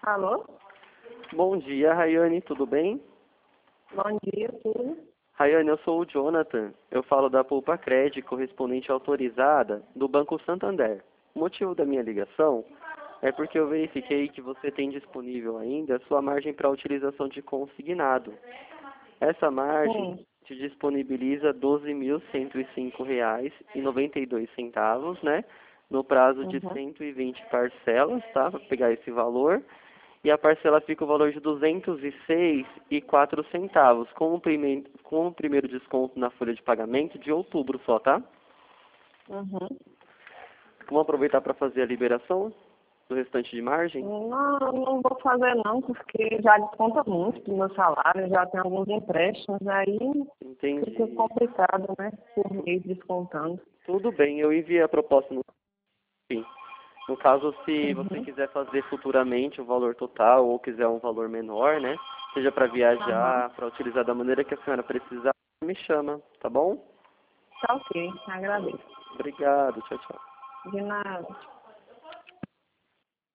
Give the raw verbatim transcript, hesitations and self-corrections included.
Alô? Bom dia, Rayane, tudo bem? Bom dia, tudo? Rayane, eu sou o Jonathan. Eu falo da Poupa Cred, correspondente autorizada do Banco Santander. O motivo da minha ligação é porque eu verifiquei que você tem disponível ainda a sua margem para utilização de consignado. Essa margem Sim. te disponibiliza doze mil cento e cinco reais e noventa e dois centavos, né? No prazo de Uhum. cento e vinte parcelas, tá? Para pegar esse valor. E a parcela fica o valor de duzentos e seis reais e quatro centavos, com o primeiro, com o primeiro desconto na folha de pagamento de outubro só, tá? Uhum. Vamos aproveitar para fazer a liberação do restante de margem? Não, não vou fazer não, porque já desconta muito do meu salário, já tem alguns empréstimos, aí fica Entendi. complicado, né? Por mês descontando. Tudo bem, eu enviei a proposta no fim. No caso, se você Uhum. quiser fazer futuramente o valor total ou quiser um valor menor, né? Seja para Aham. viajar, para utilizar da maneira que a senhora precisar, me chama, tá bom? Tá ok, agradeço. Obrigado, tchau, tchau. De nada.